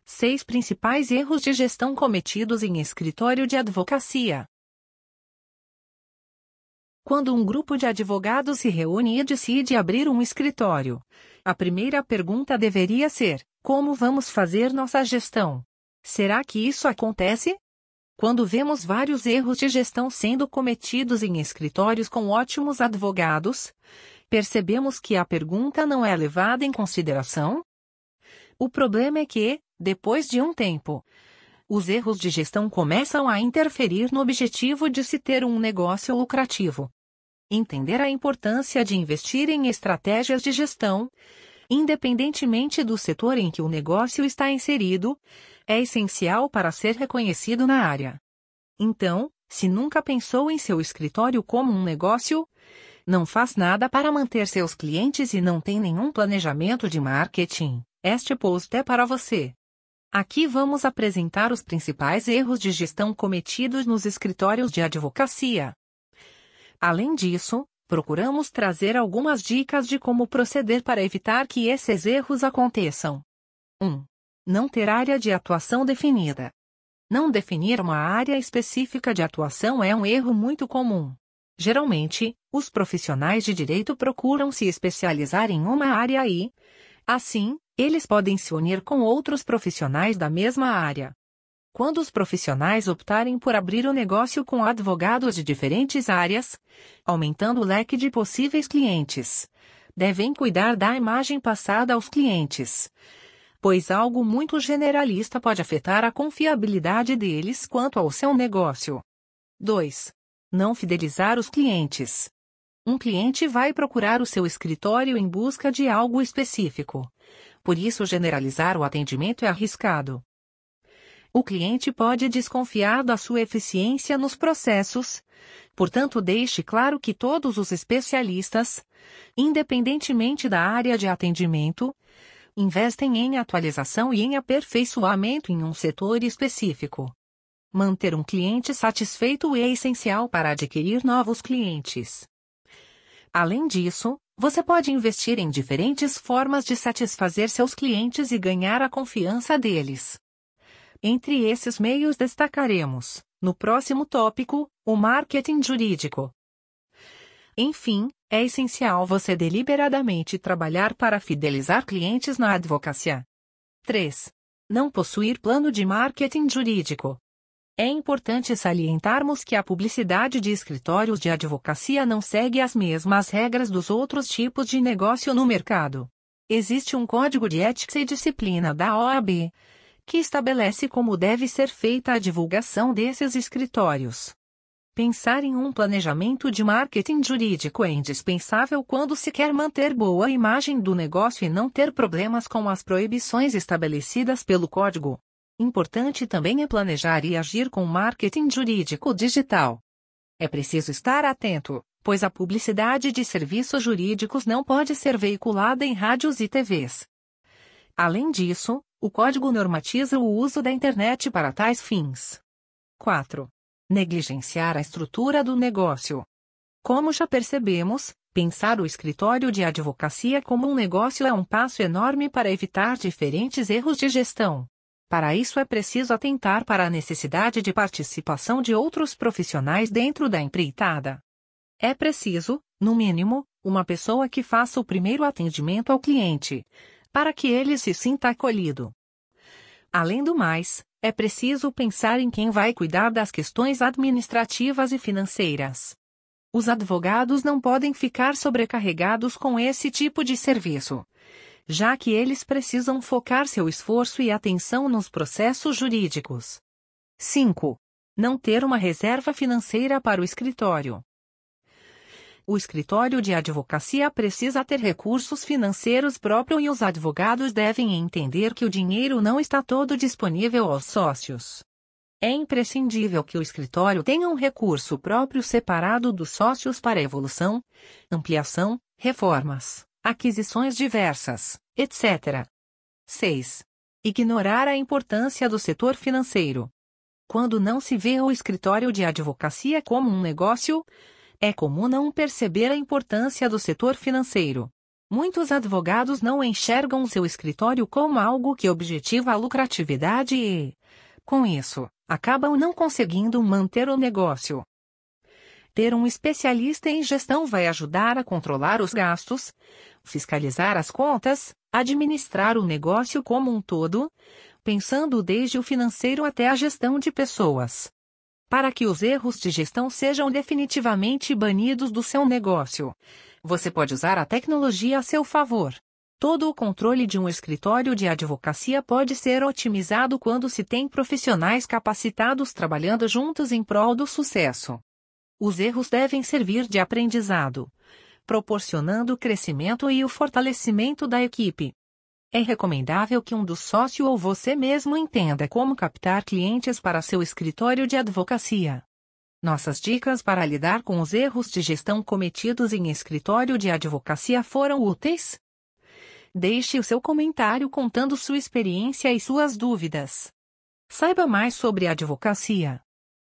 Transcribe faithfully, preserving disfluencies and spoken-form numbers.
Seis principais erros de gestão cometidos em escritório de advocacia. Quando um grupo de advogados se reúne e decide abrir um escritório, a primeira pergunta deveria ser: como vamos fazer nossa gestão? Será que isso acontece? Quando vemos vários erros de gestão sendo cometidos em escritórios com ótimos advogados, percebemos que a pergunta não é levada em consideração? O problema é que, depois de um tempo, os erros de gestão começam a interferir no objetivo de se ter um negócio lucrativo. Entender a importância de investir em estratégias de gestão, independentemente do setor em que o negócio está inserido, é essencial para ser reconhecido na área. Então, se nunca pensou em seu escritório como um negócio, não faz nada para manter seus clientes e não tem nenhum planejamento de marketing, este post é para você. Aqui vamos apresentar os principais erros de gestão cometidos nos escritórios de advocacia. Além disso, procuramos trazer algumas dicas de como proceder para evitar que esses erros aconteçam. um. Não ter área de atuação definida. Não definir uma área específica de atuação é um erro muito comum. Geralmente, os profissionais de direito procuram se especializar em uma área e, assim, eles podem se unir com outros profissionais da mesma área. Quando os profissionais optarem por abrir o negócio com advogados de diferentes áreas, aumentando o leque de possíveis clientes, devem cuidar da imagem passada aos clientes, pois algo muito generalista pode afetar a confiabilidade deles quanto ao seu negócio. dois. Não fidelizar os clientes. Um cliente vai procurar o seu escritório em busca de algo específico. Por isso, generalizar o atendimento é arriscado. O cliente pode desconfiar da sua eficiência nos processos, portanto, deixe claro que todos os especialistas, independentemente da área de atendimento, investem em atualização e em aperfeiçoamento em um setor específico. Manter um cliente satisfeito é essencial para adquirir novos clientes. Além disso, você pode investir em diferentes formas de satisfazer seus clientes e ganhar a confiança deles. Entre esses meios destacaremos, no próximo tópico, o marketing jurídico. Enfim, é essencial você deliberadamente trabalhar para fidelizar clientes na advocacia. três. Não possuir plano de marketing jurídico. É importante salientarmos que a publicidade de escritórios de advocacia não segue as mesmas regras dos outros tipos de negócio no mercado. Existe um código de ética e disciplina da O A B, que estabelece como deve ser feita a divulgação desses escritórios. Pensar em um planejamento de marketing jurídico é indispensável quando se quer manter boa imagem do negócio e não ter problemas com as proibições estabelecidas pelo código. Importante também é planejar e agir com marketing jurídico digital. É preciso estar atento, pois a publicidade de serviços jurídicos não pode ser veiculada em rádios e T Vs. Além disso, o código normatiza o uso da internet para tais fins. quatro. Negligenciar a estrutura do negócio. Como já percebemos, pensar o escritório de advocacia como um negócio é um passo enorme para evitar diferentes erros de gestão. Para isso é preciso atentar para a necessidade de participação de outros profissionais dentro da empreitada. É preciso, no mínimo, uma pessoa que faça o primeiro atendimento ao cliente, para que ele se sinta acolhido. Além do mais, é preciso pensar em quem vai cuidar das questões administrativas e financeiras. Os advogados não podem ficar sobrecarregados com esse tipo de serviço, já que eles precisam focar seu esforço e atenção nos processos jurídicos. cinco. Não ter uma reserva financeira para o escritório. O escritório de advocacia precisa ter recursos financeiros próprios e os advogados devem entender que o dinheiro não está todo disponível aos sócios. É imprescindível que o escritório tenha um recurso próprio separado dos sócios para evolução, ampliação, reformas, aquisições diversas, etcétera. seis. Ignorar a importância do setor financeiro. Quando não se vê o escritório de advocacia como um negócio, é comum não perceber a importância do setor financeiro. Muitos advogados não enxergam seu escritório como algo que objetiva a lucratividade e, com isso, acabam não conseguindo manter o negócio. Ter um especialista em gestão vai ajudar a controlar os gastos, fiscalizar as contas, administrar o negócio como um todo, pensando desde o financeiro até a gestão de pessoas. Para que os erros de gestão sejam definitivamente banidos do seu negócio, você pode usar a tecnologia a seu favor. Todo o controle de um escritório de advocacia pode ser otimizado quando se tem profissionais capacitados trabalhando juntos em prol do sucesso. Os erros devem servir de aprendizado, proporcionando o crescimento e o fortalecimento da equipe. É recomendável que um dos sócios ou você mesmo entenda como captar clientes para seu escritório de advocacia. Nossas dicas para lidar com os erros de gestão cometidos em escritório de advocacia foram úteis? Deixe o seu comentário contando sua experiência e suas dúvidas. Saiba mais sobre advocacia,